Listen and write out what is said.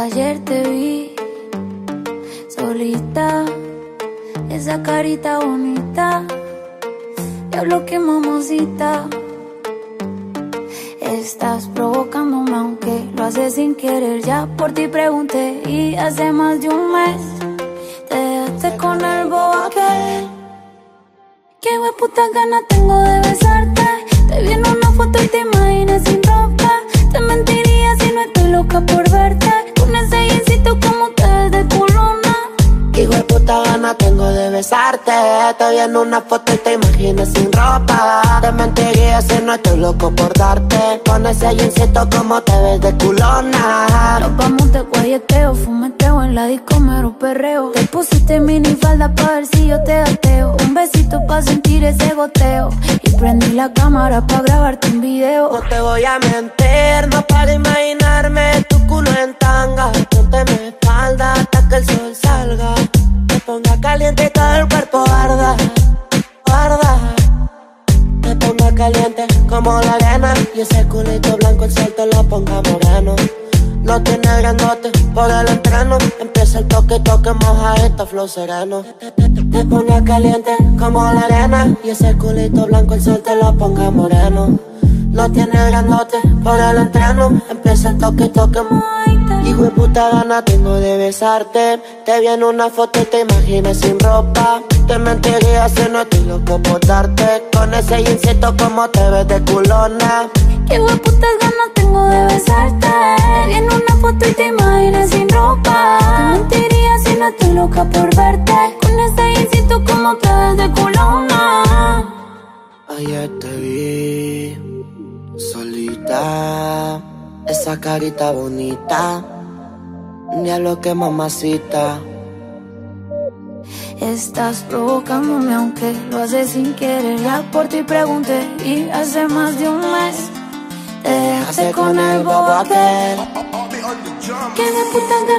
Ayer te vi solita, esa carita bonita, diablo que mamacita. Estás provocándome aunque lo haces sin querer. Ya por ti pregunté y hace más de un mes te dejaste con el bobo aquel. Qué hueputa gana tengo de besarte. Te vi en una foto y te imaginé sin ropa. Te mentiría si no estoy loca por verte. Con ese jeansito como te ves de culona. Qué hueputa gana tengo de besarte. Te vi en una foto y te imaginé sin ropa. Te mentiría si no estoy loco por darte. Con ese jeansito como te ves de culona. Nos vamos de guayeteo, fumeteo, en la disco mero perreo. Te pusiste minifalda pa' ver si yo te gateo. Un besito pa' sentir ese goteo. Y prendí la cámara pa' grabarte un video. No te voy a mentir, no para imaginarme tu culo en tanga. Ponte mi espalda hasta que el sol salga. Te ponga caliente y todo el cuerpo arda, arda. Te ponga caliente como la arena. Y ese culito blanco el sol te lo ponga moreno. No tiene grandote por el entreno. Empieza el toque, toque, moja esta flow sereno. Te ponga caliente como la arena. Y ese culito blanco el sol te lo ponga moreno. No tiene grandote por el entreno. Empieza el toque, toque, hijo de puta gana tengo de besarte. Te vi en una foto y te imaginé sin ropa. Te mentiría si no estoy loco por darte. Con ese jeansito como te ves de culona. Qué hueputas ganas tengo de besarte. Te vi en una foto y te imaginé sin ropa. Te mentiría si no estoy loca por verte. Con ese jeansito como te ves de culona. Ayer te vi solita, esa carita bonita, diablo que mamacita. Estás provocándome aunque lo haces sin querer. Ya por ti pregunté y hace más de un mes te dejaste con el bobo aquel. Que me puta